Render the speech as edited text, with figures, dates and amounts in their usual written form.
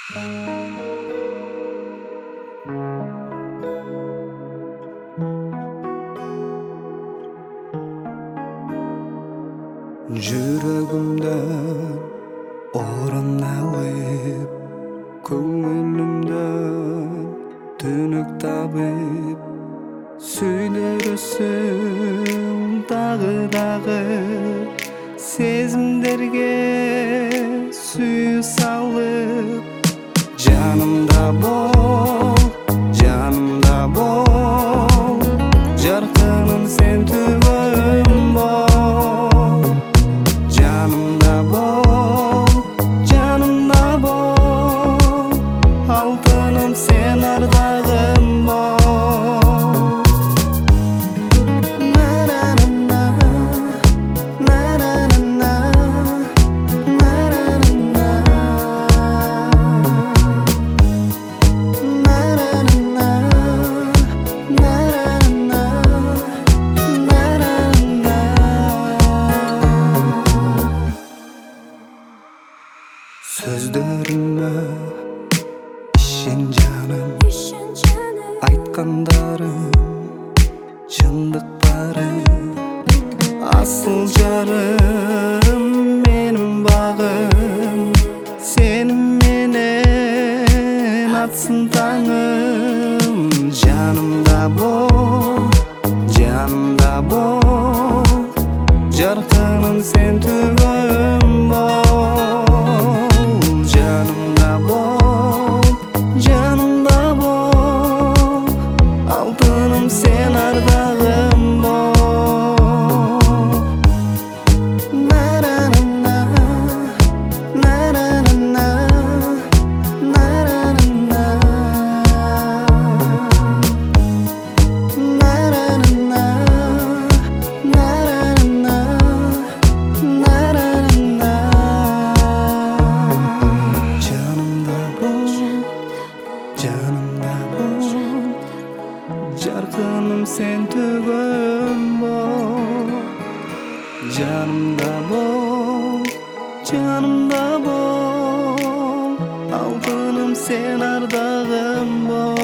Жүрегімден орын алып, көңілімден түнік табып, сөйлерсің дағы сезімдерге сүй салып. Жанымда бол, жарқыным сен түбім бол. Жанымда бол, алтыным сен ардағым бол. Сөздеріңе ішен жаным, айтқандарым шындық бары. Асыл жарым менің бағым, сеніменен атсын таңым. Жанымда бол, жарқыным сен түбім бол. Жанымда бол, алтыным сен ардағым бол. Жарқыным сен түбім бол. Жанымда бол, алтыным сен ардағым бол.